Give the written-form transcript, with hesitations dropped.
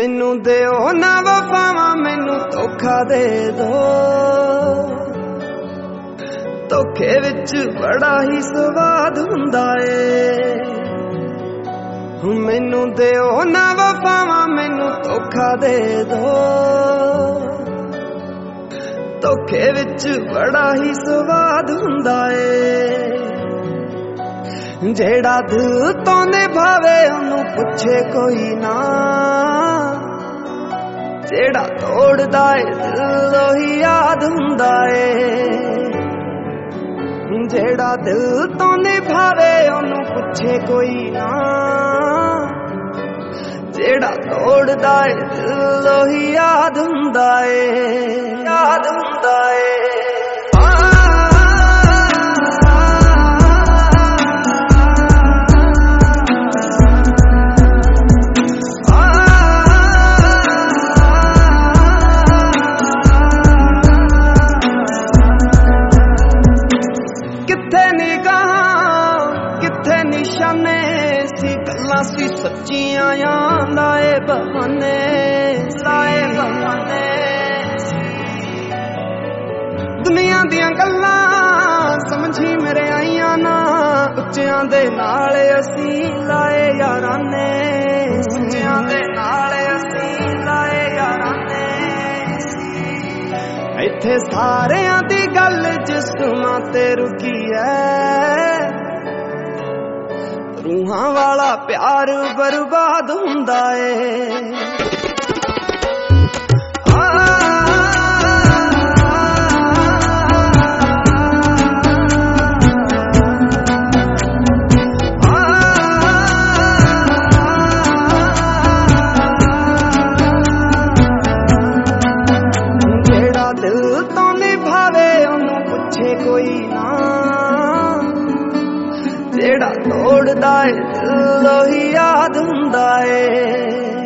मैनू दिओ ना वफावां मैनू धोखा दे दो। धोखे विच बड़ा ही स्वाद हुंदा ए। मैनू दिओ ना वफावां मैनू धोखा दे दो। धोखे विच बड़ा ही स्वाद हुंदा ए। जेड़ा दिल तो निभावे ओनू पुछे कोई ना। जेड़ा तोड़दा ए दिल ओही याद हुंदा ए। जेड़ा दिल तो निभावे ओनू पुछे कोई ना। जेड़ा तोड़दा ए दिल ओही याद हुंदा ए। याद हुंदा ए। किथे निगाहां किथे निशाने सी गल्लां सी सच्चियां या लाए बहाने। दुनिया दियां गल्लां समझी मेरे आईयां ना। उच्चियां दे नाल असी लाए याराने। उच्चियां दे नाल असी लाए याराने। इत्थे सारियां दी गल जिस्मां ते रुकी है। रूहां वाला प्यार बर्बाद हुंदा ए। दिल तो निभावे ओनू पुछे कोई ना। जेड़ा तोड़दा ए दिल ओही याद हुंदा ए।